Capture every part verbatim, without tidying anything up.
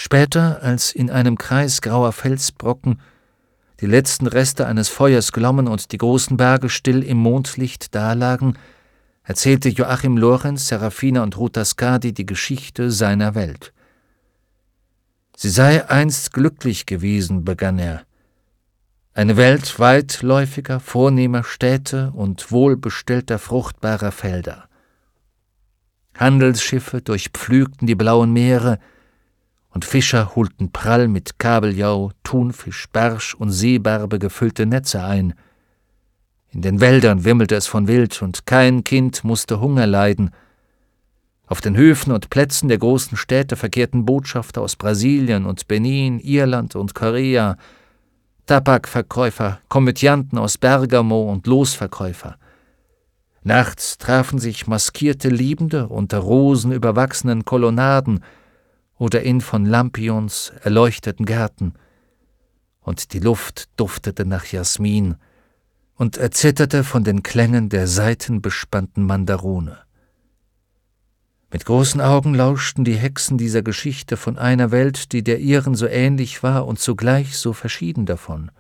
Später, als in einem Kreis grauer Felsbrocken die letzten Reste eines Feuers glommen und die großen Berge still im Mondlicht dalagen, erzählte Joachim Lorenz, Serafina und Ruta Skadi die Geschichte seiner Welt. Sie sei einst glücklich gewesen, begann er. Eine Welt weitläufiger, vornehmer Städte und wohlbestellter, fruchtbarer Felder. Handelsschiffe durchpflügten die blauen Meere, und Fischer holten prall mit Kabeljau, Thunfisch, Barsch und Seebarbe gefüllte Netze ein. In den Wäldern wimmelte es von Wild, und kein Kind musste Hunger leiden. Auf den Höfen und Plätzen der großen Städte verkehrten Botschafter aus Brasilien und Benin, Irland und Korea, Tabakverkäufer, Komödianten aus Bergamo und Losverkäufer. Nachts trafen sich maskierte Liebende unter rosenüberwachsenen Kolonnaden oder in von Lampions erleuchteten Gärten, und die Luft duftete nach Jasmin und erzitterte von den Klängen der saitenbespannten Mandarone. Mit großen Augen lauschten die Hexen dieser Geschichte von einer Welt, die der ihren so ähnlich war und zugleich so verschieden davon.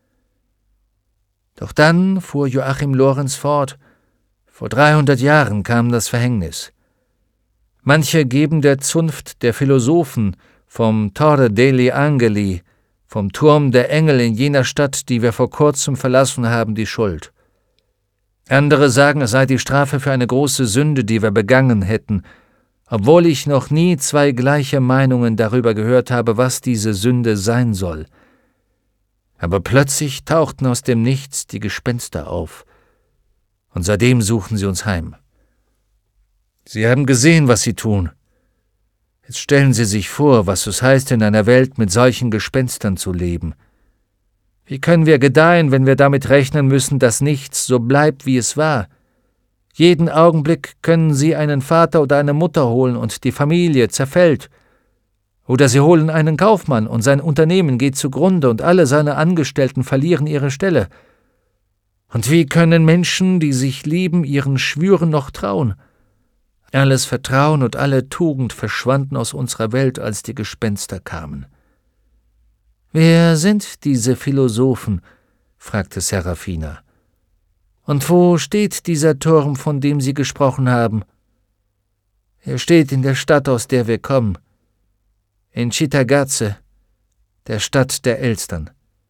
Doch dann, fuhr Joachim Lorenz fort, vor dreihundert Jahren kam das Verhängnis. Manche geben der Zunft der Philosophen vom Torre degli Angeli, vom Turm der Engel in jener Stadt, die wir vor kurzem verlassen haben, die Schuld. Andere sagen, es sei die Strafe für eine große Sünde, die wir begangen hätten, obwohl ich noch nie zwei gleiche Meinungen darüber gehört habe, was diese Sünde sein soll. Aber plötzlich tauchten aus dem Nichts die Gespenster auf, und seitdem suchen sie uns heim. Sie haben gesehen, was sie tun. Jetzt stellen Sie sich vor, was es heißt, in einer Welt mit solchen Gespenstern zu leben. Wie können wir gedeihen, wenn wir damit rechnen müssen, dass nichts so bleibt, wie es war? Jeden Augenblick können Sie einen Vater oder eine Mutter holen und die Familie zerfällt. Oder Sie holen einen Kaufmann und sein Unternehmen geht zugrunde und alle seine Angestellten verlieren ihre Stelle. Und wie können Menschen, die sich lieben, ihren Schwüren noch trauen? Alles Vertrauen und alle Tugend verschwanden aus unserer Welt, als die Gespenster kamen. »Wer sind diese Philosophen?« fragte Serafina. »Und wo steht dieser Turm, von dem Sie gesprochen haben?« »Er steht in der Stadt, aus der wir kommen, in Cittagazze, der Stadt der Elstern.«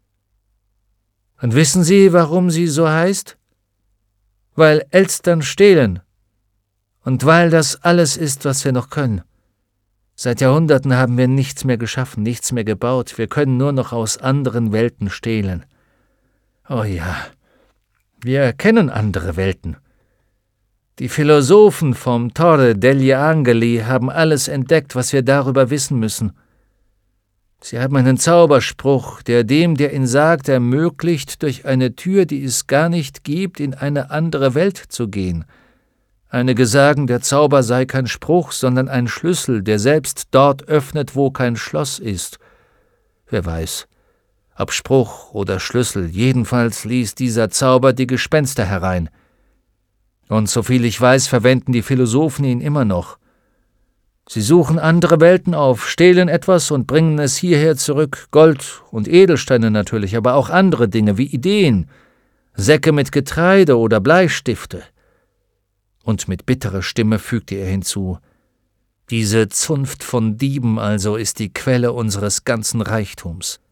»Und wissen Sie, warum sie so heißt?« »Weil Elstern stehlen. Und weil das alles ist, was wir noch können. Seit Jahrhunderten haben wir nichts mehr geschaffen, nichts mehr gebaut. Wir können nur noch aus anderen Welten stehlen. Oh ja, wir kennen andere Welten. Die Philosophen vom Torre degli Angeli haben alles entdeckt, was wir darüber wissen müssen. Sie haben einen Zauberspruch, der dem, der ihn sagt, ermöglicht, durch eine Tür, die es gar nicht gibt, in eine andere Welt zu gehen. Einige sagen, der Zauber sei kein Spruch, sondern ein Schlüssel, der selbst dort öffnet, wo kein Schloss ist. Wer weiß, ob Spruch oder Schlüssel, jedenfalls ließ dieser Zauber die Gespenster herein. Und soviel ich weiß, verwenden die Philosophen ihn immer noch. Sie suchen andere Welten auf, stehlen etwas und bringen es hierher zurück, Gold und Edelsteine natürlich, aber auch andere Dinge wie Ideen, Säcke mit Getreide oder Bleistifte. Und mit bitterer Stimme fügte er hinzu, »Diese Zunft von Dieben also ist die Quelle unseres ganzen Reichtums.«